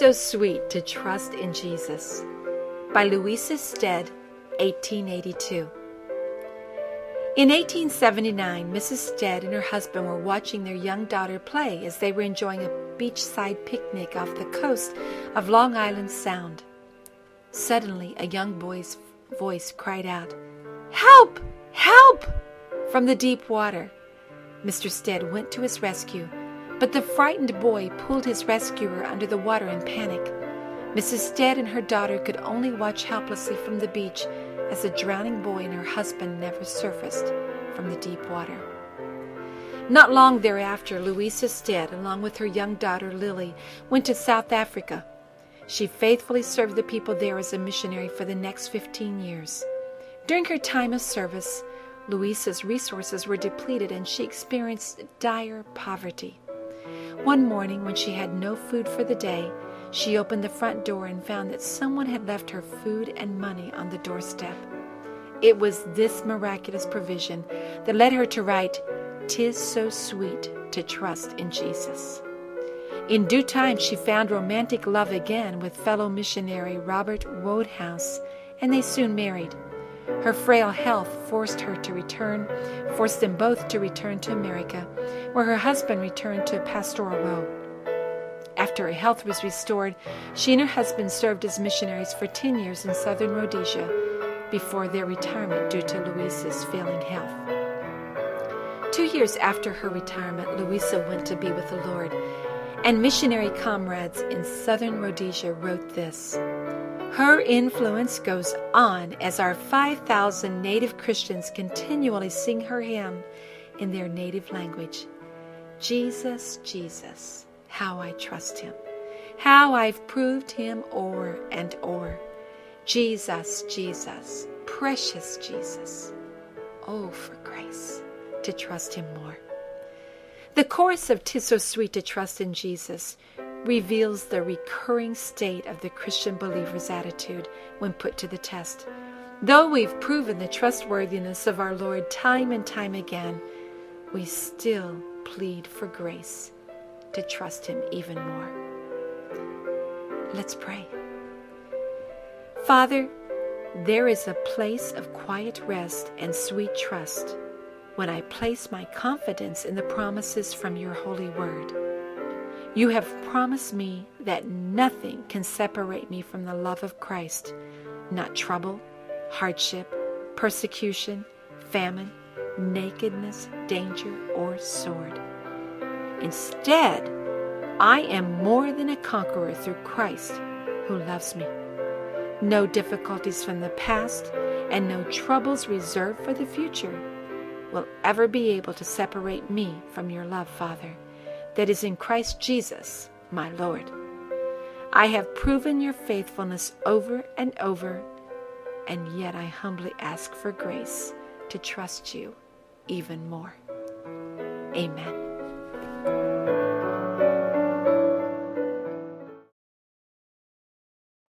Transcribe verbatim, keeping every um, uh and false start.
So Sweet to Trust in Jesus by Louisa Stead, eighteen eighty-two. In eighteen seventy-nine, Missus Stead and her husband were watching their young daughter play as they were enjoying a beachside picnic off the coast of Long Island Sound. Suddenly, a young boy's voice cried out, "Help! Help!" from the deep water. Mister Stead went to his rescue, but the frightened boy pulled his rescuer under the water in panic. Missus Stead and her daughter could only watch helplessly from the beach as the drowning boy and her husband never surfaced from the deep water. Not long thereafter, Louisa Stead, along with her young daughter Lily, went to South Africa. She faithfully served the people there as a missionary for the next fifteen years. During her time of service, Louisa's resources were depleted and she experienced dire poverty. One morning, when she had no food for the day, she opened the front door and found that someone had left her food and money on the doorstep. It was this miraculous provision that led her to write, "'Tis so sweet to trust in Jesus." In due time, she found romantic love again with fellow missionary Robert Wodehouse, and they soon married. Her frail health forced her to return, forced them both to return to America, where her husband returned to a pastoral role. After her health was restored, she and her husband served as missionaries for ten years in southern Rhodesia before their retirement due to Louisa's failing health. Two years after her retirement, Louisa went to be with the Lord, and missionary comrades in southern Rhodesia wrote this: "Her influence goes on as our five thousand native Christians continually sing her hymn in their native language. Jesus, Jesus, how I trust him, how I've proved him o'er and o'er. Jesus, Jesus, precious Jesus, oh, for grace to trust him more." The chorus of "'Tis so sweet to trust in Jesus" reveals the recurring state of the Christian believer's attitude when put to the test. Though we've proven the trustworthiness of our Lord time and time again, we still plead for grace to trust him even more. Let's pray. Father, there is a place of quiet rest and sweet trust when I place my confidence in the promises from your holy word. You have promised me that nothing can separate me from the love of Christ, not trouble, hardship, persecution, famine, nakedness, danger, or sword. Instead, I am more than a conqueror through Christ who loves me. No difficulties from the past and no troubles reserved for the future will ever be able to separate me from your love, Father, that is in Christ Jesus, my Lord. I have proven your faithfulness over and over, and yet I humbly ask for grace to trust you even more. Amen.